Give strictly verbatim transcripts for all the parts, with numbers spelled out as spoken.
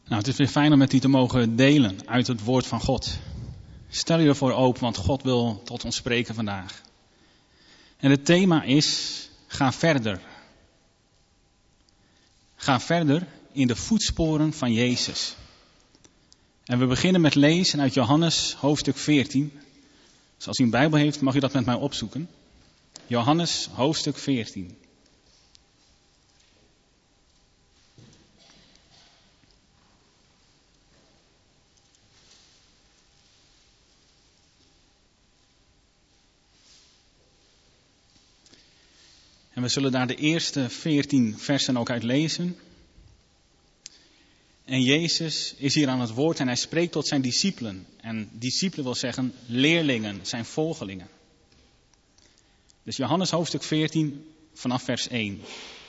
Nou, het is weer fijn om met u te mogen delen uit het woord van God. Stel je ervoor open, want God wil tot ons spreken vandaag. En het thema is, ga verder. Ga verder in de voetsporen van Jezus. En we beginnen met lezen uit Johannes hoofdstuk veertien. Dus als u een Bijbel heeft, mag u dat met mij opzoeken. Johannes hoofdstuk veertien. En we zullen daar de eerste veertien versen ook uit lezen. En Jezus is hier aan het woord en hij spreekt tot zijn discipelen. En discipelen wil zeggen leerlingen, zijn volgelingen. Dus Johannes hoofdstuk veertien vanaf vers één.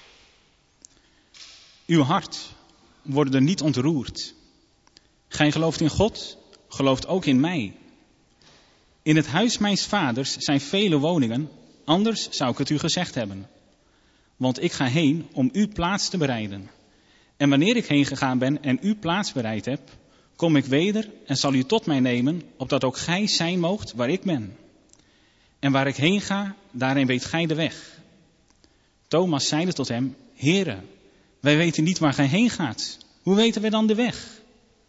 Uw hart wordt er niet ontroerd. Gij gelooft in God, gelooft ook in mij. In het huis mijns vaders zijn vele woningen, anders zou ik het u gezegd hebben. Want ik ga heen om u plaats te bereiden. En wanneer ik heen gegaan ben en u plaats bereid heb, kom ik weder en zal u tot mij nemen, opdat ook gij zijn moogt waar ik ben. En waar ik heen ga, daarin weet gij de weg. Thomas zeide tot hem, Heere, wij weten niet waar gij heen gaat. Hoe weten wij dan de weg?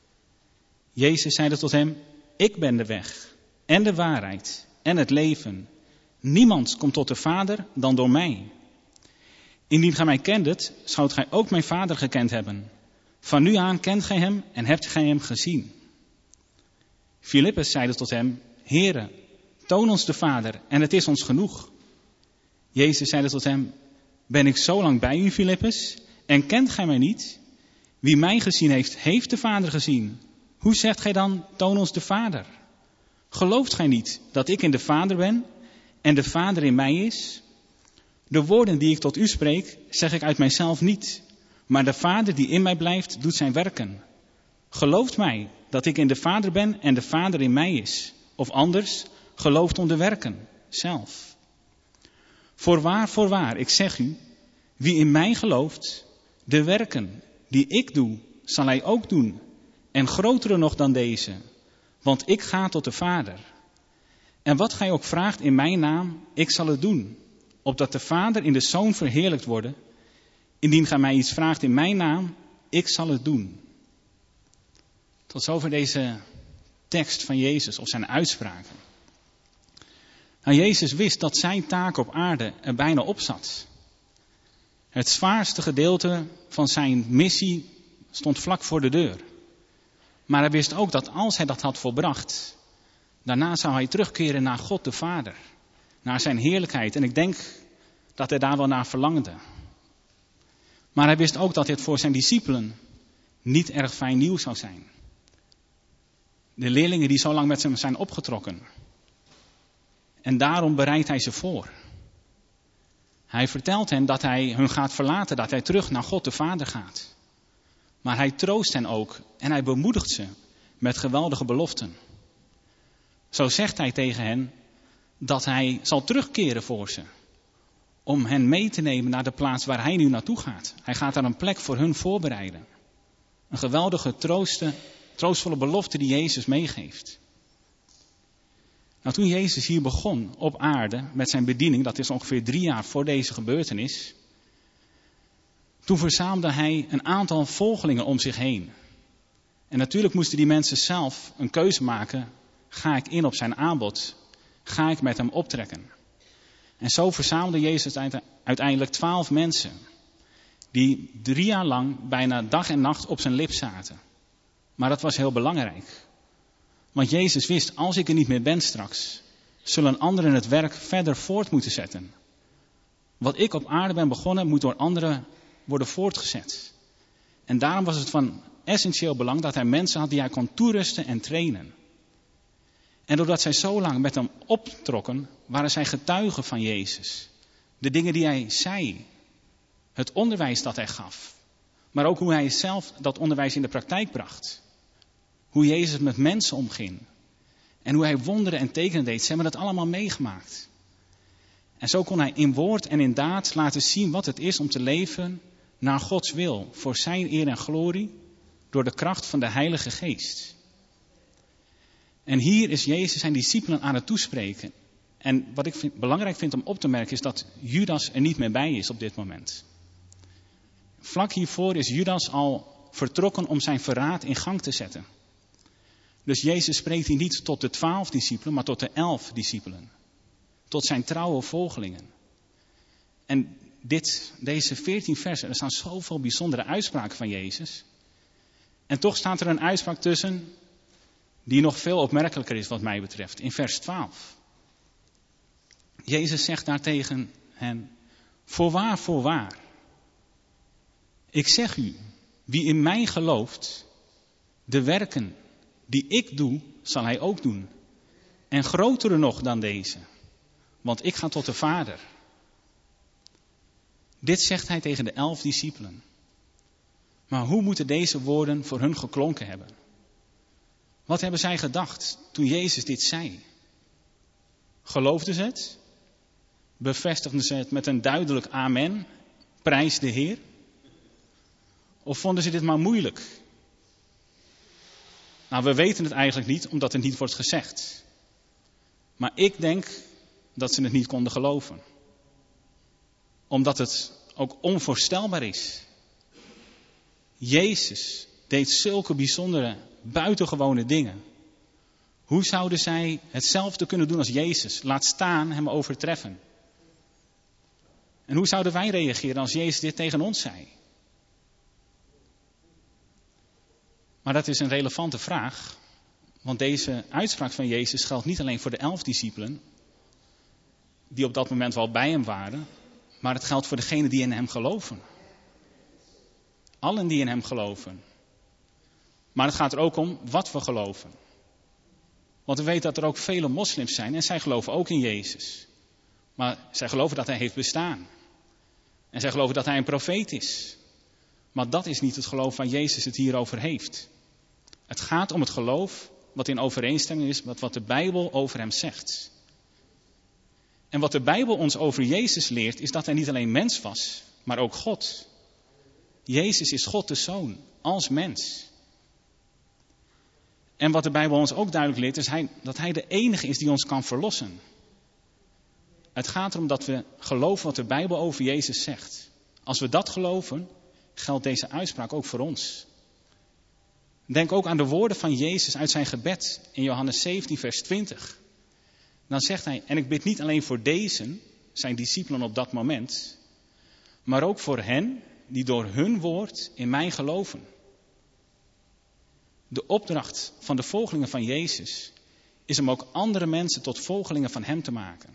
Jezus zeide tot hem, ik ben de weg en de waarheid en het leven. Niemand komt tot de Vader dan door mij. Indien gij mij kendet, zoudt gij ook mijn Vader gekend hebben. Van nu aan kent gij hem en hebt gij hem gezien. Filippus zeide tot hem, Heere, toon ons de Vader en het is ons genoeg. Jezus zeide tot hem, ben ik zo lang bij u, Filippus, en kent gij mij niet? Wie mij gezien heeft, heeft de Vader gezien. Hoe zegt gij dan, toon ons de Vader? Gelooft gij niet dat ik in de Vader ben en de Vader in mij is? De woorden die ik tot u spreek, zeg ik uit mijzelf niet. Maar de Vader die in mij blijft, doet zijn werken. Gelooft mij dat ik in de Vader ben en de Vader in mij is. Of anders, gelooft om de werken, zelf. Voorwaar, voorwaar, ik zeg u, wie in mij gelooft, de werken die ik doe, zal hij ook doen. En grotere nog dan deze, want ik ga tot de Vader. En wat gij ook vraagt in mijn naam, ik zal het doen. Opdat de Vader in de Zoon verheerlijkt worden. Indien gij mij iets vraagt in mijn naam, ik zal het doen. Tot zover deze tekst van Jezus of zijn uitspraken. Nou, Jezus wist dat zijn taak op aarde er bijna op zat. Het zwaarste gedeelte van zijn missie stond vlak voor de deur. Maar hij wist ook dat als hij dat had volbracht, daarna zou hij terugkeren naar God de Vader. Naar zijn heerlijkheid. En ik denk dat hij daar wel naar verlangde. Maar hij wist ook dat dit voor zijn discipelen niet erg fijn nieuws zou zijn. De leerlingen die zo lang met hem zijn opgetrokken. En daarom bereidt hij ze voor. Hij vertelt hen dat hij hun gaat verlaten, dat hij terug naar God de Vader gaat. Maar hij troost hen ook en hij bemoedigt ze met geweldige beloften. Zo zegt hij tegen hen dat hij zal terugkeren voor ze. Om hen mee te nemen naar de plaats waar hij nu naartoe gaat. Hij gaat daar een plek voor hun voorbereiden. Een geweldige trooste, troostvolle belofte die Jezus meegeeft. Nou, toen Jezus hier begon op aarde met zijn bediening, dat is ongeveer drie jaar voor deze gebeurtenis. Toen verzamelde hij een aantal volgelingen om zich heen. En natuurlijk moesten die mensen zelf een keuze maken. Ga ik in op zijn aanbod? Ga ik met hem optrekken? En zo verzamelde Jezus uiteindelijk twaalf mensen. Die drie jaar lang bijna dag en nacht op zijn lip zaten. Maar dat was heel belangrijk. Want Jezus wist, als ik er niet meer ben straks, zullen anderen het werk verder voort moeten zetten. Wat ik op aarde ben begonnen, moet door anderen worden voortgezet. En daarom was het van essentieel belang dat hij mensen had die hij kon toerusten en trainen. En doordat zij zo lang met hem optrokken, waren zij getuigen van Jezus. De dingen die hij zei, het onderwijs dat hij gaf. Maar ook hoe hij zelf dat onderwijs in de praktijk bracht. Hoe Jezus met mensen omging. En hoe hij wonderen en tekenen deed. Ze hebben dat allemaal meegemaakt. En zo kon hij in woord en in daad laten zien wat het is om te leven naar Gods wil. Voor zijn eer en glorie. door de kracht van de Heilige Geest. En hier is Jezus zijn discipelen aan het toespreken. En wat ik vind, belangrijk vind om op te merken is dat Judas er niet meer bij is op dit moment. Vlak hiervoor is Judas al vertrokken om zijn verraad in gang te zetten. Dus Jezus spreekt hier niet tot de twaalf discipelen, maar tot de elf discipelen. Tot zijn trouwe volgelingen. En dit, deze veertien versen, er staan zoveel bijzondere uitspraken van Jezus. En toch staat er een uitspraak tussen die nog veel opmerkelijker is wat mij betreft. In vers twaalf. Jezus zegt daar tegen hen, voorwaar, voorwaar. Ik zeg u, wie in mij gelooft, de werken die ik doe, zal hij ook doen. En grotere nog dan deze, want ik ga tot de Vader. Dit zegt hij tegen de elf discipelen. Maar hoe moeten deze woorden voor hun geklonken hebben? Wat hebben zij gedacht toen Jezus dit zei? Geloofden ze het? Bevestigden ze het met een duidelijk amen, prijs de Heer? Of vonden ze dit maar moeilijk? Nou, we weten het eigenlijk niet, omdat het niet wordt gezegd. Maar ik denk dat ze het niet konden geloven. Omdat het ook onvoorstelbaar is. Jezus deed zulke bijzondere, buitengewone dingen. Hoe zouden zij hetzelfde kunnen doen als Jezus? Laat staan hem overtreffen. En hoe zouden wij reageren als Jezus dit tegen ons zei? Maar dat is een relevante vraag. Want deze uitspraak van Jezus geldt niet alleen voor de elf discipelen. Die op dat moment wel bij hem waren. Maar het geldt voor degenen die in hem geloven. Allen die in hem geloven. Maar het gaat er ook om wat we geloven. Want we weten dat er ook vele moslims zijn en zij geloven ook in Jezus. Maar zij geloven dat hij heeft bestaan. En zij geloven dat hij een profeet is. Maar dat is niet het geloof waar Jezus het hier over heeft. Het gaat om het geloof wat in overeenstemming is met wat de Bijbel over hem zegt. En wat de Bijbel ons over Jezus leert is dat hij niet alleen mens was, maar ook God. Jezus is God de Zoon, als mens. En wat de Bijbel ons ook duidelijk leert is hij, dat hij de enige is die ons kan verlossen. Het gaat erom dat we geloven wat de Bijbel over Jezus zegt. Als we dat geloven, geldt deze uitspraak ook voor ons. Denk ook aan de woorden van Jezus uit zijn gebed in Johannes zeventien vers twintig. Dan zegt hij, en ik bid niet alleen voor deze, zijn discipelen op dat moment, maar ook voor hen die door hun woord in mij geloven. De opdracht van de volgelingen van Jezus is om ook andere mensen tot volgelingen van hem te maken.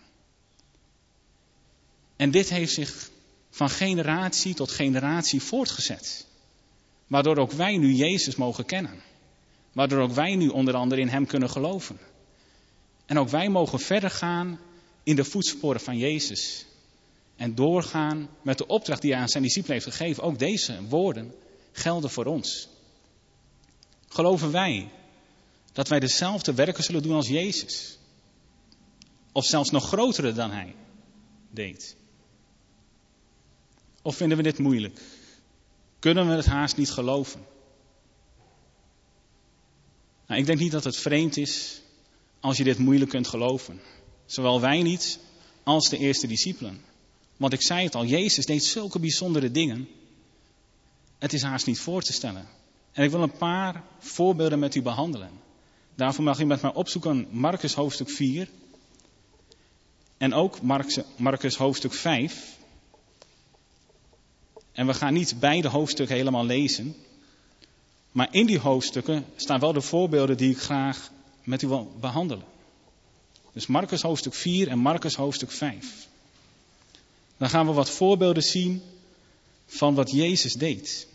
En dit heeft zich van generatie tot generatie voortgezet. Waardoor ook wij nu Jezus mogen kennen. Waardoor ook wij nu onder andere in hem kunnen geloven. En ook wij mogen verder gaan in de voetsporen van Jezus. En doorgaan met de opdracht die hij aan zijn discipelen heeft gegeven. Ook deze woorden gelden voor ons. Geloven wij dat wij dezelfde werken zullen doen als Jezus? Of zelfs nog grotere dan hij deed? Of vinden we dit moeilijk? Kunnen we het haast niet geloven? Nou, ik denk niet dat het vreemd is als je dit moeilijk kunt geloven. Zowel wij niet als de eerste discipelen. Want ik zei het al, Jezus deed zulke bijzondere dingen. Het is haast niet voor te stellen. En ik wil een paar voorbeelden met u behandelen. Daarvoor mag u met mij opzoeken Marcus hoofdstuk vier. En ook Marcus hoofdstuk vijf. En we gaan niet beide hoofdstukken helemaal lezen. Maar in die hoofdstukken staan wel de voorbeelden die ik graag met u wil behandelen. Dus Marcus hoofdstuk vier en Marcus hoofdstuk vijf. Dan gaan we wat voorbeelden zien van wat Jezus deed.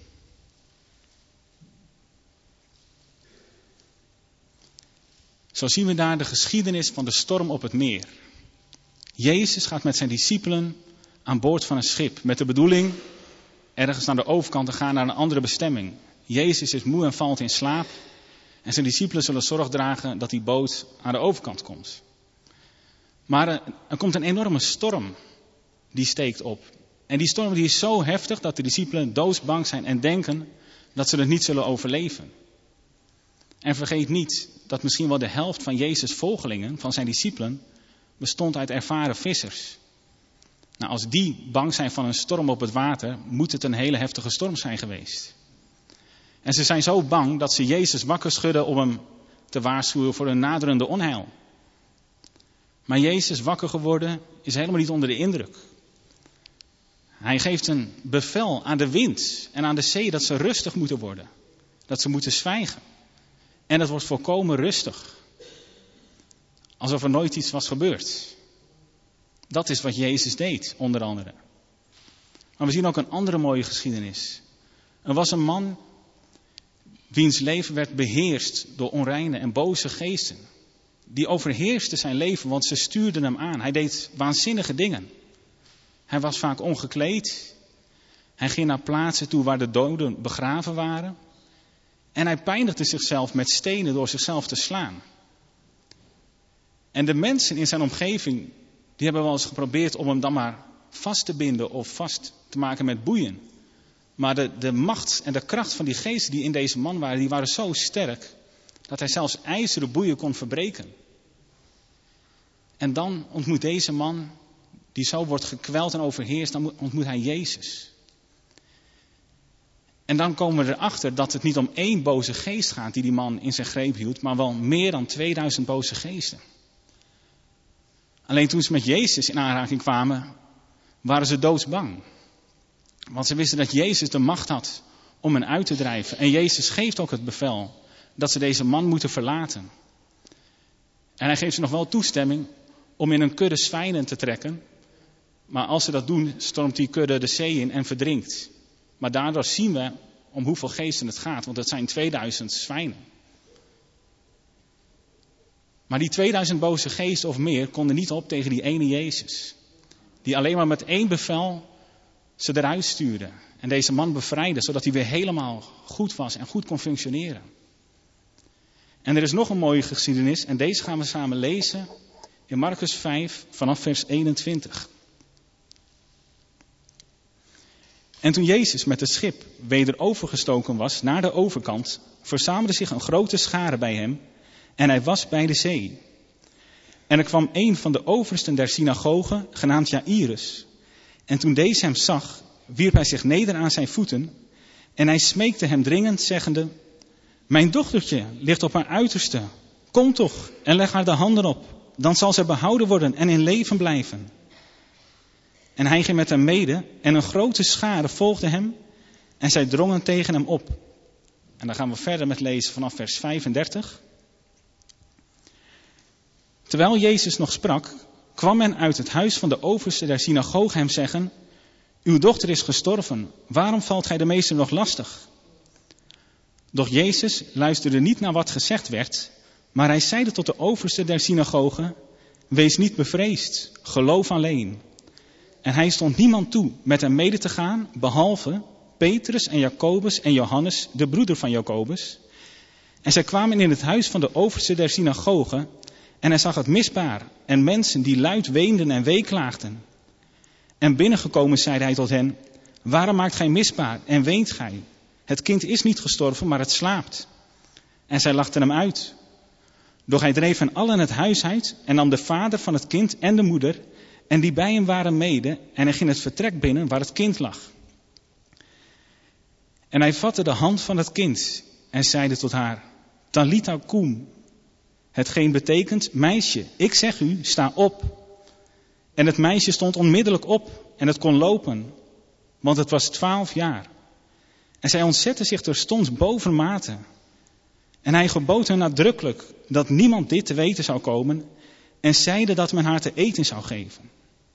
Zo zien we daar de geschiedenis van de storm op het meer. Jezus gaat met zijn discipelen aan boord van een schip. Met de bedoeling ergens naar de overkant te gaan naar een andere bestemming. Jezus is moe en valt in slaap. En zijn discipelen zullen zorg dragen dat die boot aan de overkant komt. Maar er, er komt een enorme storm die steekt op. En die storm die is zo heftig dat de discipelen doodsbang zijn en denken dat ze het niet zullen overleven. En vergeet niet dat misschien wel de helft van Jezus' volgelingen, van zijn discipelen, bestond uit ervaren vissers. Nou, als die bang zijn van een storm op het water, moet het een hele heftige storm zijn geweest. En ze zijn zo bang dat ze Jezus wakker schudden om hem te waarschuwen voor een naderende onheil. Maar Jezus, wakker geworden, is helemaal niet onder de indruk. Hij geeft een bevel aan de wind en aan de zee dat ze rustig moeten worden. Dat ze moeten zwijgen. En het wordt volkomen rustig. Alsof er nooit iets was gebeurd. Dat is wat Jezus deed, onder andere. Maar we zien ook een andere mooie geschiedenis. Er was een man wiens leven werd beheerst door onreine en boze geesten. Die overheerste zijn leven, want ze stuurden hem aan. Hij deed waanzinnige dingen. Hij was vaak ongekleed. Hij ging naar plaatsen toe waar de doden begraven waren. En hij pijnigde zichzelf met stenen door zichzelf te slaan. En de mensen in zijn omgeving, die hebben wel eens geprobeerd om hem dan maar vast te binden of vast te maken met boeien. Maar de, de macht en de kracht van die geesten die in deze man waren, die waren zo sterk dat hij zelfs ijzeren boeien kon verbreken. En dan ontmoet deze man, die zo wordt gekweld en overheerst, dan ontmoet hij Jezus. En dan komen we erachter dat het niet om één boze geest gaat die die man in zijn greep hield, maar wel meer dan tweeduizend boze geesten. Alleen toen ze met Jezus in aanraking kwamen, waren ze doodsbang. Want ze wisten dat Jezus de macht had om hen uit te drijven. En Jezus geeft ook het bevel dat ze deze man moeten verlaten. En hij geeft ze nog wel toestemming om in een kudde zwijnen te trekken. Maar als ze dat doen, stormt die kudde de zee in en verdrinkt. Maar daardoor zien we om hoeveel geesten het gaat, want het zijn tweeduizend zwijnen. Maar die tweeduizend boze geesten of meer konden niet op tegen die ene Jezus. Die alleen maar met één bevel ze eruit stuurde. En deze man bevrijdde, zodat hij weer helemaal goed was en goed kon functioneren. En er is nog een mooie geschiedenis en deze gaan we samen lezen in Marcus vijf vanaf vers eenentwintig. En toen Jezus met het schip weder overgestoken was naar de overkant, verzamelde zich een grote schare bij hem en hij was bij de zee. En er kwam een van de oversten der synagogen, genaamd Jaïrus. En toen deze hem zag, wierp hij zich neder aan zijn voeten en hij smeekte hem dringend, zeggende: Mijn dochtertje ligt op haar uiterste. Kom toch en leg haar de handen op. Dan zal zij behouden worden en in leven blijven. En hij ging met hem mede en een grote schare volgde hem en zij drongen tegen hem op. En dan gaan we verder met lezen vanaf vers vijfendertig. Terwijl Jezus nog sprak, kwam men uit het huis van de overste der synagoge hem zeggen: Uw dochter is gestorven, waarom valt gij de meester nog lastig? Doch Jezus luisterde niet naar wat gezegd werd, maar hij zeide tot de overste der synagoge: Wees niet bevreesd, geloof alleen. En hij stond niemand toe met hem mede te gaan, behalve Petrus en Jacobus en Johannes, de broeder van Jacobus. En zij kwamen in het huis van de overste der synagoge, en hij zag het misbaar en mensen die luid weenden en weeklaagden. En binnengekomen zeide hij tot hen: Waarom maakt gij misbaar en weent gij? Het kind is niet gestorven, maar het slaapt. En zij lachten hem uit. Doch hij dreef hen allen het huis uit en nam de vader van het kind en de moeder en die bij hem waren mede en hij ging het vertrek binnen waar het kind lag. En hij vatte de hand van het kind en zeide tot haar: Talita koum. Hetgeen betekent: meisje, ik zeg u, sta op. En het meisje stond onmiddellijk op en het kon lopen, want het was twaalf jaar. En zij ontzette zich terstond bovenmate. En hij gebood hen nadrukkelijk dat niemand dit te weten zou komen en zeide dat men haar te eten zou geven.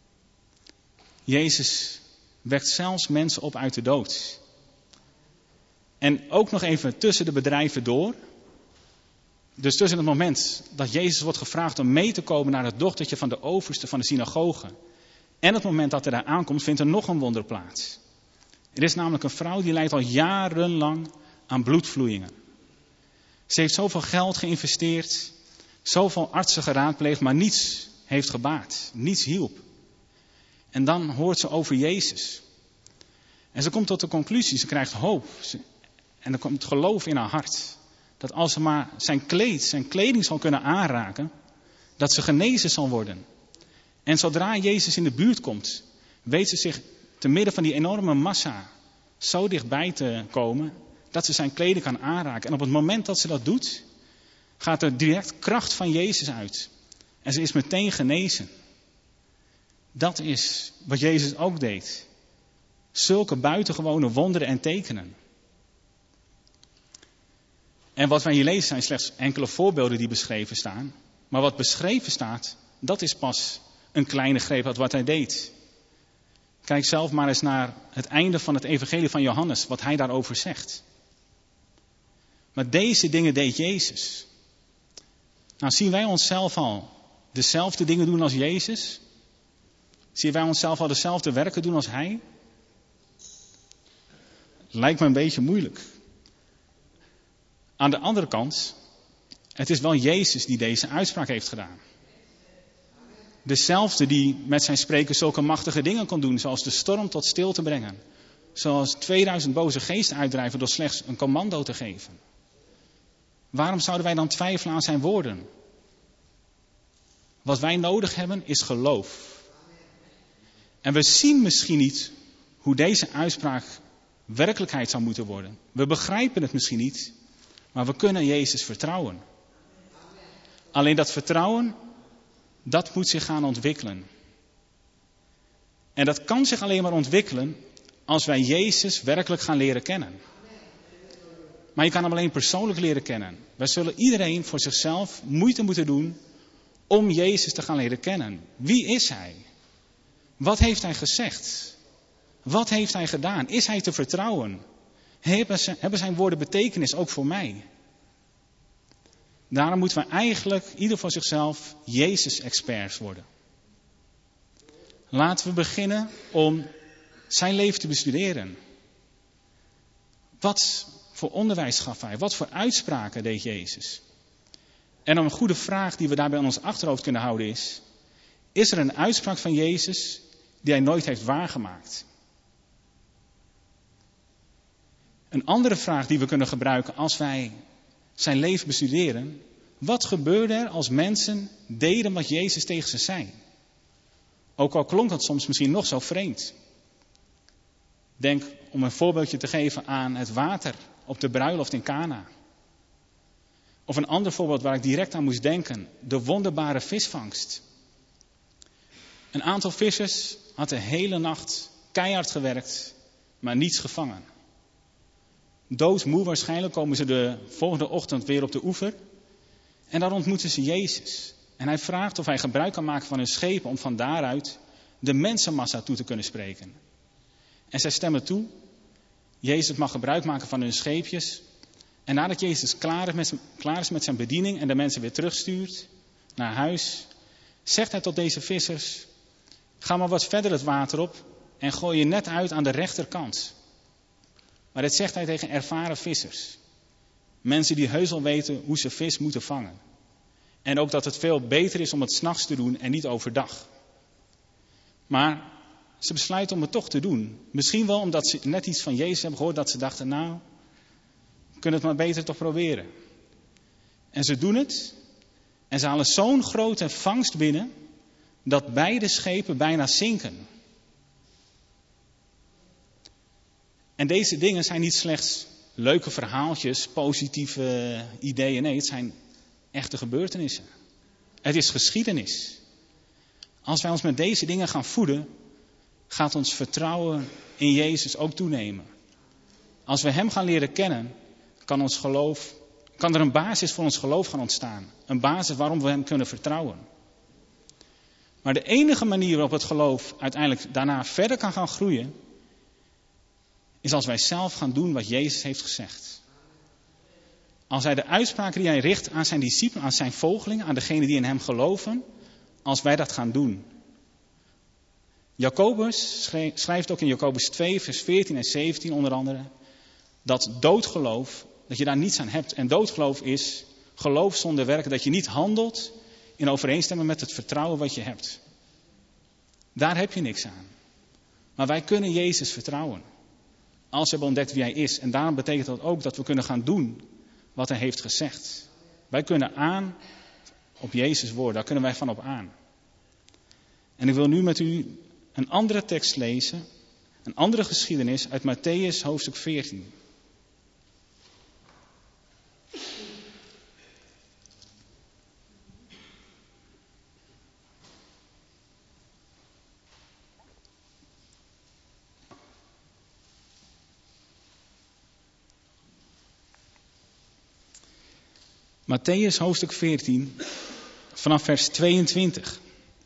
Jezus wekt zelfs mensen op uit de dood. En ook nog even tussen de bedrijven door. Dus tussen het moment dat Jezus wordt gevraagd om mee te komen naar het dochtertje van de overste van de synagoge en het moment dat hij daar aankomt, vindt er nog een wonder plaats. Er is namelijk een vrouw die lijdt al jarenlang aan bloedvloeien. Ze heeft zoveel geld geïnvesteerd, zoveel artsen geraadpleegd, maar niets heeft gebaat, niets hielp. En dan hoort ze over Jezus. En ze komt tot de conclusie, ze krijgt hoop. Ze, En dan komt het geloof in haar hart. Dat als ze maar zijn kleed, zijn kleding zal kunnen aanraken, dat ze genezen zal worden. En zodra Jezus in de buurt komt, weet ze zich te midden van die enorme massa zo dichtbij te komen, dat ze zijn kleding kan aanraken. En op het moment dat ze dat doet, gaat er direct kracht van Jezus uit. En ze is meteen genezen. Dat is wat Jezus ook deed. Zulke buitengewone wonderen en tekenen. En wat wij hier lezen zijn slechts enkele voorbeelden die beschreven staan. Maar wat beschreven staat, dat is pas een kleine greep uit wat hij deed. Kijk zelf maar eens naar het einde van het evangelie van Johannes, wat hij daarover zegt. Maar deze dingen deed Jezus. Nou, zien wij onszelf al dezelfde dingen doen als Jezus? Zien wij onszelf al dezelfde werken doen als hij? Lijkt me een beetje moeilijk. Aan de andere kant, het is wel Jezus die deze uitspraak heeft gedaan. Dezelfde die met zijn spreken zulke machtige dingen kon doen, zoals de storm tot stil te brengen. Zoals tweeduizend boze geesten uitdrijven door slechts een commando te geven. Waarom zouden wij dan twijfelen aan zijn woorden? Wat wij nodig hebben is geloof. En we zien misschien niet hoe deze uitspraak werkelijkheid zou moeten worden. We begrijpen het misschien niet, maar we kunnen Jezus vertrouwen. Alleen dat vertrouwen, dat moet zich gaan ontwikkelen. En dat kan zich alleen maar ontwikkelen als wij Jezus werkelijk gaan leren kennen. Maar je kan hem alleen persoonlijk leren kennen. Wij zullen iedereen voor zichzelf moeite moeten doen om Jezus te gaan leren kennen. Wie is hij? Wat heeft hij gezegd? Wat heeft hij gedaan? Is hij te vertrouwen? Hebben zijn woorden betekenis ook voor mij? Daarom moeten we eigenlijk ieder voor zichzelf Jezus-experts worden. Laten we beginnen om zijn leven te bestuderen. Wat voor onderwijs gaf hij? Wat voor uitspraken deed Jezus? En een goede vraag die we daarbij in ons achterhoofd kunnen houden is: is er een uitspraak van Jezus die hij nooit heeft waargemaakt? Een andere vraag die we kunnen gebruiken als wij zijn leven bestuderen: wat gebeurde er als mensen deden wat Jezus tegen ze zei? Ook al klonk dat soms misschien nog zo vreemd. Denk, om een voorbeeldje te geven, aan het water op de bruiloft in Kana. Of een ander voorbeeld waar ik direct aan moest denken: de wonderbare visvangst. Een aantal vissers had de hele nacht keihard gewerkt, maar niets gevangen. Doodmoe waarschijnlijk komen ze de volgende ochtend weer op de oever. En dan ontmoeten ze Jezus. En hij vraagt of hij gebruik kan maken van hun schepen om van daaruit de mensenmassa toe te kunnen spreken. En zij stemmen toe. Jezus mag gebruik maken van hun scheepjes. En nadat Jezus klaar is, met, klaar is met zijn bediening en de mensen weer terugstuurt naar huis, zegt hij tot deze vissers: ga maar wat verder het water op en gooi je net uit aan de rechterkant. Maar dit zegt hij tegen ervaren vissers. Mensen die heus al weten hoe ze vis moeten vangen. En ook dat het veel beter is om het 's nachts te doen en niet overdag. Maar ze besluiten om het toch te doen. Misschien wel omdat ze net iets van Jezus hebben gehoord dat ze dachten: nou, we kunnen het maar beter toch proberen. En ze doen het. En ze halen zo'n grote vangst binnen dat beide schepen bijna zinken. En deze dingen zijn niet slechts leuke verhaaltjes, positieve ideeën. Nee, het zijn echte gebeurtenissen. Het is geschiedenis. Als wij ons met deze dingen gaan voeden, gaat ons vertrouwen in Jezus ook toenemen. Als we hem gaan leren kennen, kan ons geloof, kan er een basis voor ons geloof gaan ontstaan. Een basis waarom we hem kunnen vertrouwen. Maar de enige manier waarop het geloof uiteindelijk daarna verder kan gaan groeien, is als wij zelf gaan doen wat Jezus heeft gezegd. Als hij de uitspraken die hij richt aan zijn discipelen, aan zijn volgelingen, aan degenen die in hem geloven, als wij dat gaan doen. Jacobus schrijft ook in Jacobus twee, vers veertien en zeventien onder andere, dat doodgeloof, dat je daar niets aan hebt. En doodgeloof is geloof zonder werken, dat je niet handelt in overeenstemming met het vertrouwen wat je hebt. Daar heb je niks aan. Maar wij kunnen Jezus vertrouwen. Als we hebben ontdekt wie hij is. En daarom betekent dat ook dat we kunnen gaan doen wat hij heeft gezegd. Wij kunnen aan op Jezus' woord. Daar kunnen wij van op aan. En ik wil nu met u een andere tekst lezen. Een andere geschiedenis uit Mattheüs hoofdstuk veertien. Mattheüs hoofdstuk veertien, vanaf vers tweeëntwintig.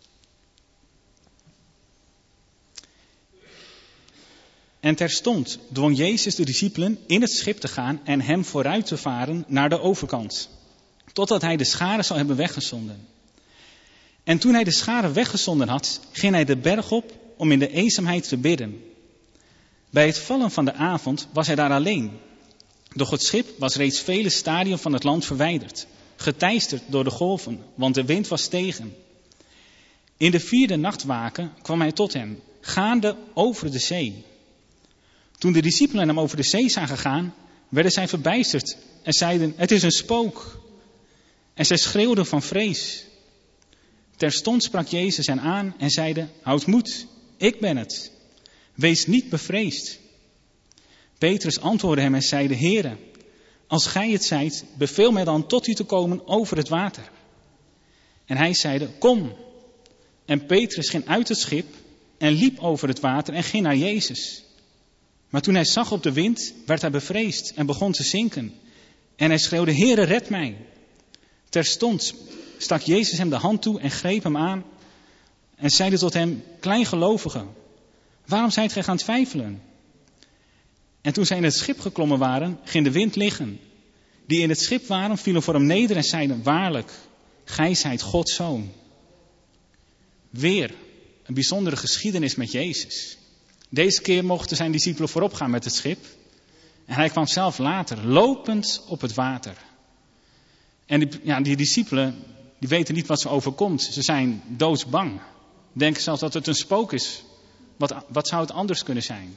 En terstond dwong Jezus de discipelen in het schip te gaan en hem vooruit te varen naar de overkant, totdat hij de scharen zou hebben weggezonden. En toen hij de scharen weggezonden had, ging hij de berg op om in de eenzaamheid te bidden. Bij het vallen van de avond was hij daar alleen. Doch het schip was reeds vele stadien van het land verwijderd, geteisterd door de golven, want de wind was tegen. In de vierde nachtwaken kwam hij tot hen, gaande over de zee. Toen de discipelen hem over de zee zagen gaan, werden zij verbijsterd en zeiden, het is een spook. En zij schreeuwden van vrees. Terstond sprak Jezus hen aan en zeide, houd moed, ik ben het. Wees niet bevreesd. Petrus antwoordde hem en zeide, Heere, als gij het zijt, beveel mij dan tot u te komen over het water. En hij zeide, kom. En Petrus ging uit het schip en liep over het water en ging naar Jezus. Maar toen hij zag op de wind, werd hij bevreesd en begon te zinken. En hij schreeuwde, Heere, red mij. Terstond stak Jezus hem de hand toe en greep hem aan en zeide tot hem, kleingelovige, waarom zijt gij gaan twijfelen? En toen zij in het schip geklommen waren, ging de wind liggen. Die in het schip waren, vielen voor hem neder en zeiden, waarlijk, gij zijt Gods zoon. Weer een bijzondere geschiedenis met Jezus. Deze keer mochten zijn discipelen voorop gaan met het schip. En hij kwam zelf later, lopend op het water. En die, ja, die discipelen, die weten niet wat ze overkomt. Ze zijn doodsbang. Denken zelfs dat het een spook is. Wat, wat zou het anders kunnen zijn?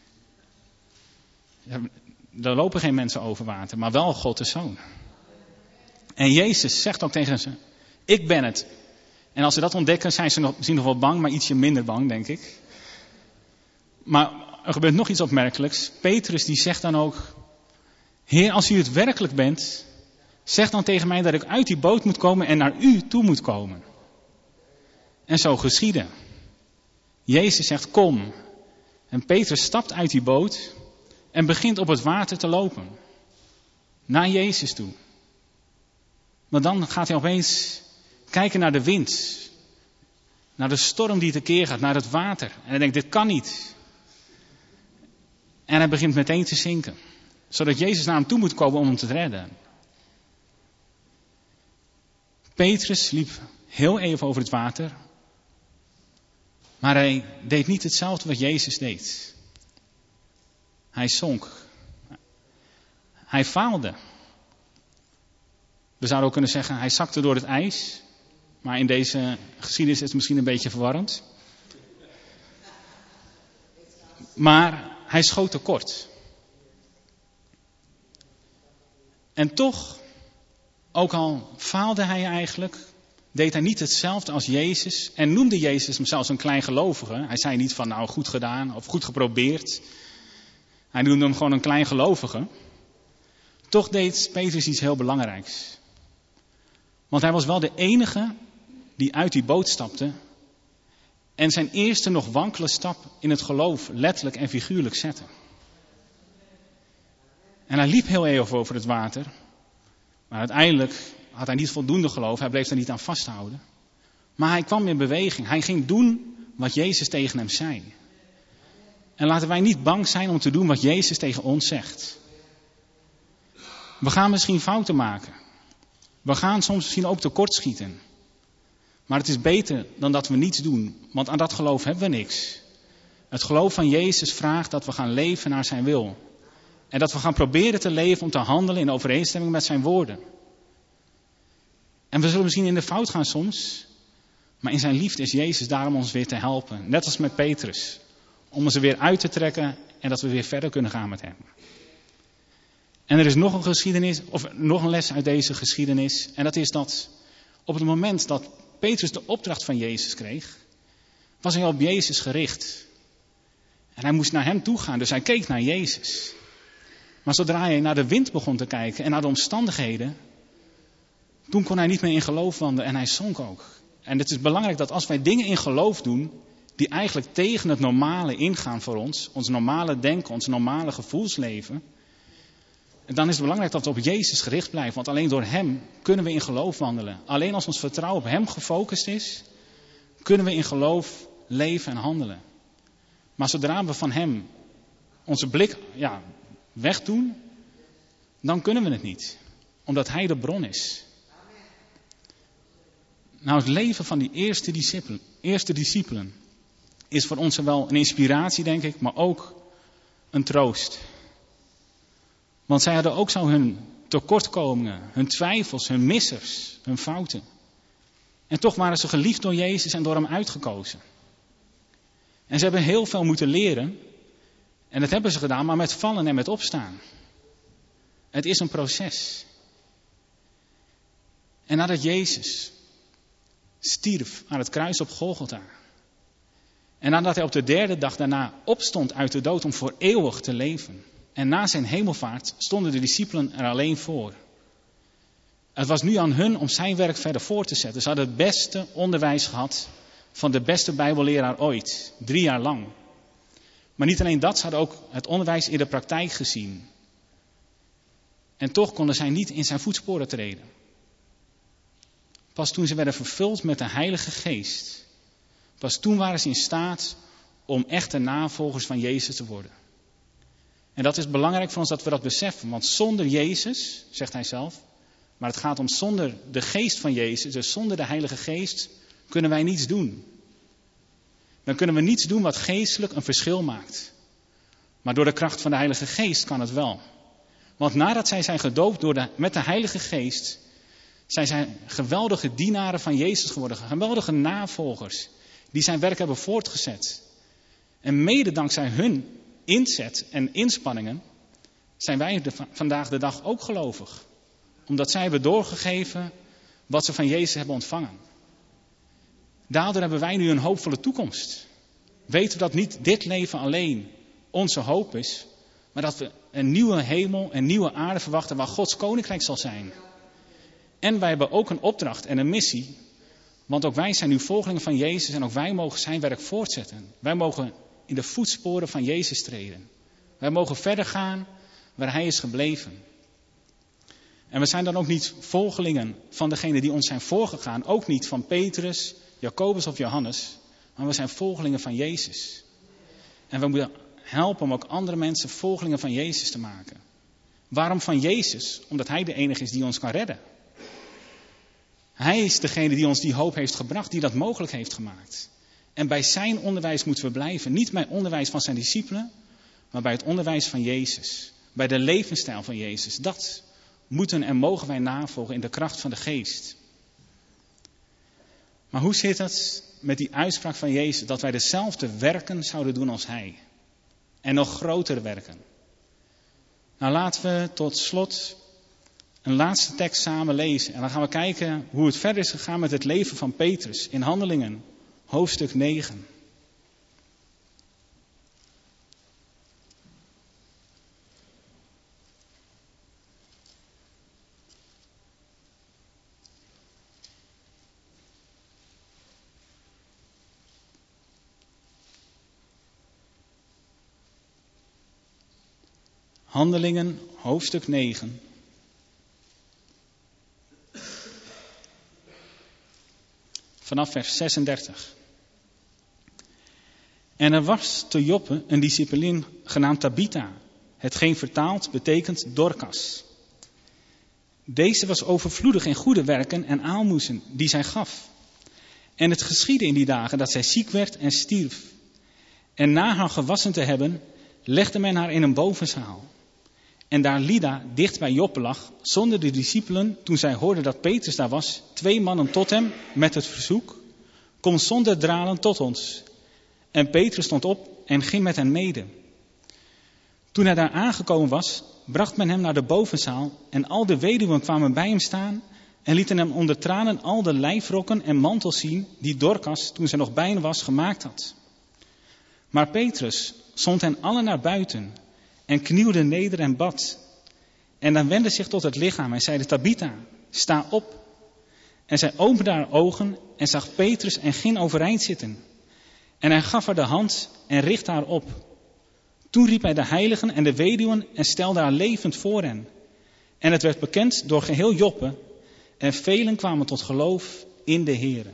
Er lopen geen mensen over water, maar wel God de Zoon. En Jezus zegt ook tegen ze, ik ben het. En als ze dat ontdekken, zijn ze nog, misschien nog wel bang, maar ietsje minder bang, denk ik. Maar er gebeurt nog iets opmerkelijks. Petrus die zegt dan ook, Heer, als u het werkelijk bent, zeg dan tegen mij dat ik uit die boot moet komen en naar u toe moet komen. En zo geschiedde. Jezus zegt, kom. En Petrus stapt uit die boot en begint op het water te lopen. Naar Jezus toe. Maar dan gaat hij opeens kijken naar de wind. Naar de storm die tekeer gaat, naar het water. En hij denkt, dit kan niet. En hij begint meteen te zinken. Zodat Jezus naar hem toe moet komen om hem te redden. Petrus liep heel even over het water. Maar hij deed niet hetzelfde wat Jezus deed. Hij zonk. Hij faalde. We zouden ook kunnen zeggen, hij zakte door het ijs. Maar in deze geschiedenis is het misschien een beetje verwarrend. Maar hij schoot tekort. En toch, ook al faalde hij eigenlijk, deed hij niet hetzelfde als Jezus. En noemde Jezus hem zelfs een kleingelovige. Hij zei niet van nou goed gedaan of goed geprobeerd. Hij noemde hem gewoon een kleingelovige. Toch deed Petrus iets heel belangrijks. Want hij was wel de enige die uit die boot stapte en zijn eerste nog wankele stap in het geloof letterlijk en figuurlijk zette. En hij liep heel even over het water, maar uiteindelijk had hij niet voldoende geloof, hij bleef er niet aan vasthouden. Maar hij kwam in beweging, hij ging doen wat Jezus tegen hem zei. En laten wij niet bang zijn om te doen wat Jezus tegen ons zegt. We gaan misschien fouten maken. We gaan soms misschien ook tekortschieten. Maar het is beter dan dat we niets doen, want aan dat geloof hebben we niks. Het geloof van Jezus vraagt dat we gaan leven naar zijn wil. En dat we gaan proberen te leven om te handelen in overeenstemming met zijn woorden. En we zullen misschien in de fout gaan soms, maar in zijn liefde is Jezus daar om ons weer te helpen. Net als met Petrus. om ze weer uit te trekken en dat we weer verder kunnen gaan met hem. En er is nog een geschiedenis, of nog een les uit deze geschiedenis. En dat is dat op het moment dat Petrus de opdracht van Jezus kreeg, was hij op Jezus gericht. En hij moest naar hem toe gaan, dus hij keek naar Jezus. Maar zodra hij naar de wind begon te kijken en naar de omstandigheden, toen kon hij niet meer in geloof wandelen en hij zonk ook. En het is belangrijk dat als wij dingen in geloof doen, die eigenlijk tegen het normale ingaan voor ons, ons normale denken, ons normale gevoelsleven, dan is het belangrijk dat we op Jezus gericht blijven. Want alleen door hem kunnen we in geloof wandelen. Alleen als ons vertrouwen op hem gefocust is, kunnen we in geloof leven en handelen. Maar zodra we van hem onze blik ja, wegdoen, dan kunnen we het niet. Omdat hij de bron is. Nou, het leven van die eerste discipelen, eerste discipelen is voor ons wel een inspiratie, denk ik, maar ook een troost. Want zij hadden ook zo hun tekortkomingen, hun twijfels, hun missers, hun fouten. En toch waren ze geliefd door Jezus en door hem uitgekozen. En ze hebben heel veel moeten leren. En dat hebben ze gedaan, maar met vallen en met opstaan. Het is een proces. En nadat Jezus stierf aan het kruis op Golgotha. En nadat hij op de derde dag daarna opstond uit de dood om voor eeuwig te leven. En na zijn hemelvaart stonden de discipelen er alleen voor. Het was nu aan hun om zijn werk verder voort te zetten. Ze hadden het beste onderwijs gehad van de beste bijbelleraar ooit. Drie jaar lang. Maar niet alleen dat, ze hadden ook het onderwijs in de praktijk gezien. En toch konden zij niet in zijn voetsporen treden. Pas toen ze werden vervuld met de Heilige Geest. Pas toen waren ze in staat om echte navolgers van Jezus te worden. En dat is belangrijk voor ons dat we dat beseffen. Want zonder Jezus, zegt hij zelf, maar het gaat om zonder de geest van Jezus, dus zonder de Heilige Geest, kunnen wij niets doen. Dan kunnen we niets doen wat geestelijk een verschil maakt. Maar door de kracht van de Heilige Geest kan het wel. Want nadat zij zijn gedoopt door de, met de Heilige Geest, zijn zij geweldige dienaren van Jezus geworden. Geweldige navolgers die zijn werk hebben voortgezet. En mede dankzij hun inzet en inspanningen zijn wij de, vandaag de dag ook gelovig. Omdat zij hebben doorgegeven wat ze van Jezus hebben ontvangen. Daardoor hebben wij nu een hoopvolle toekomst. Weten we dat niet dit leven alleen onze hoop is, maar dat we een nieuwe hemel, een nieuwe aarde verwachten waar Gods koninkrijk zal zijn. En wij hebben ook een opdracht en een missie. Want ook wij zijn nu volgelingen van Jezus en ook wij mogen zijn werk voortzetten. Wij mogen in de voetsporen van Jezus treden. Wij mogen verder gaan waar hij is gebleven. En we zijn dan ook niet volgelingen van degenen die ons zijn voorgegaan. Ook niet van Petrus, Jacobus of Johannes. Maar we zijn volgelingen van Jezus. En we moeten helpen om ook andere mensen volgelingen van Jezus te maken. Waarom van Jezus? Omdat hij de enige is die ons kan redden. Hij is degene die ons die hoop heeft gebracht, die dat mogelijk heeft gemaakt. En bij zijn onderwijs moeten we blijven. Niet bij het onderwijs van zijn discipelen, maar bij het onderwijs van Jezus. Bij de levensstijl van Jezus. Dat moeten en mogen wij navolgen in de kracht van de geest. Maar hoe zit het met die uitspraak van Jezus dat wij dezelfde werken zouden doen als hij? En nog grotere werken. Nou, laten we tot slot een laatste tekst samen lezen. En dan gaan we kijken hoe het verder is gegaan met het leven van Petrus in Handelingen, hoofdstuk negen. Handelingen, hoofdstuk negen. Vanaf vers zesendertig. En er was te Joppe een discipelin genaamd Tabitha, hetgeen vertaald betekent Dorcas. Deze was overvloedig in goede werken en aalmoezen die zij gaf. En het geschiedde in die dagen dat zij ziek werd en stierf. En na haar gewassen te hebben, legde men haar in een bovenzaal. En daar Lydda dicht bij Joppe lag, zonden de discipelen, toen zij hoorden dat Petrus daar was, twee mannen tot hem met het verzoek: kom zonder dralen tot ons En Petrus stond op en ging met hen mede. Toen hij daar aangekomen was, bracht men hem naar de bovenzaal en al de weduwen kwamen bij hem staan en lieten hem onder tranen al de lijfrokken en mantels zien die Dorcas, toen zij nog bij hen was, gemaakt had. Maar Petrus zond hen allen naar buiten en knielde neder en bad. En dan wendde zich tot het lichaam en zeide: Tabitha, sta op. En zij opende haar ogen en zag Petrus en ging overeind zitten. En hij gaf haar de hand en richtte haar op. Toen riep hij de heiligen en de weduwen en stelde haar levend voor hen. En het werd bekend door geheel Joppe en velen kwamen tot geloof in de Here.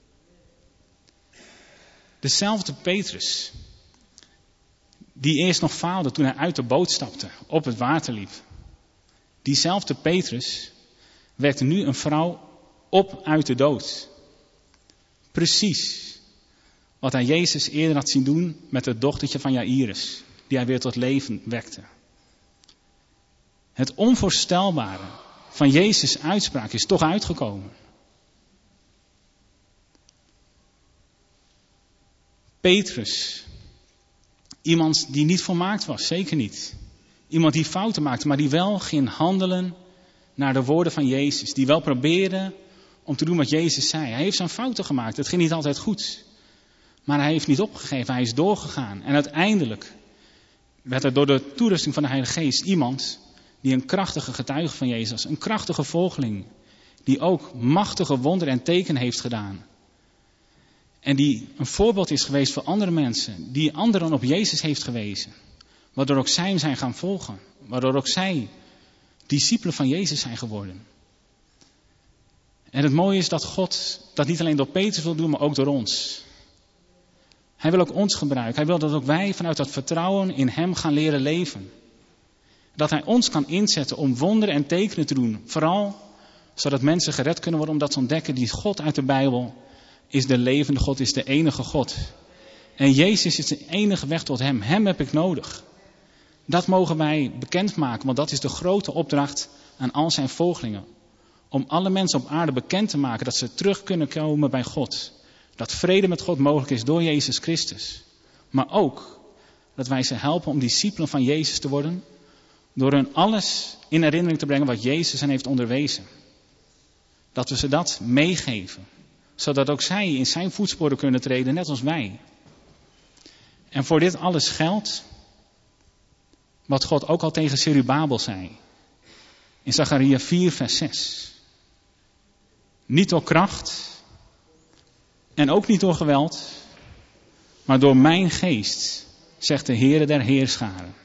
Dezelfde Petrus, die eerst nog faalde toen hij uit de boot stapte, op het water liep. Diezelfde Petrus wekte nu een vrouw op uit de dood. Precies wat hij Jezus eerder had zien doen met het dochtertje van Jairus, die hij weer tot leven wekte. Het onvoorstelbare van Jezus' uitspraak is toch uitgekomen. Petrus, iemand die niet volmaakt was, zeker niet. Iemand die fouten maakte, maar die wel ging handelen naar de woorden van Jezus. Die wel probeerde om te doen wat Jezus zei. Hij heeft zijn fouten gemaakt, het ging niet altijd goed. Maar hij heeft niet opgegeven, hij is doorgegaan. En uiteindelijk werd er door de toerusting van de Heilige Geest iemand die een krachtige getuige van Jezus was. Een krachtige volgeling. Die ook machtige wonderen en tekenen heeft gedaan. En die een voorbeeld is geweest voor andere mensen. Die anderen op Jezus heeft gewezen. Waardoor ook zij hem zijn gaan volgen. Waardoor ook zij discipelen van Jezus zijn geworden. En het mooie is dat God dat niet alleen door Petrus wil doen, maar ook door ons. Hij wil ook ons gebruiken. Hij wil dat ook wij vanuit dat vertrouwen in hem gaan leren leven. Dat hij ons kan inzetten om wonderen en tekenen te doen. Vooral zodat mensen gered kunnen worden omdat ze ontdekken die God uit de Bijbel is de levende God, is de enige God. En Jezus is de enige weg tot hem. Hem heb ik nodig. Dat mogen wij bekendmaken, want dat is de grote opdracht aan al zijn volgelingen. Om alle mensen op aarde bekend te maken dat ze terug kunnen komen bij God. Dat vrede met God mogelijk is door Jezus Christus. Maar ook dat wij ze helpen om discipelen van Jezus te worden. Door hun alles in herinnering te brengen wat Jezus hen heeft onderwezen. Dat we ze dat meegeven. Zodat ook zij in zijn voetsporen kunnen treden, net als wij. En voor dit alles geldt wat God ook al tegen Zerubabel zei. In Zacharia vier vers zes. Niet door kracht en ook niet door geweld, maar door mijn geest, zegt de Heere der Heerscharen.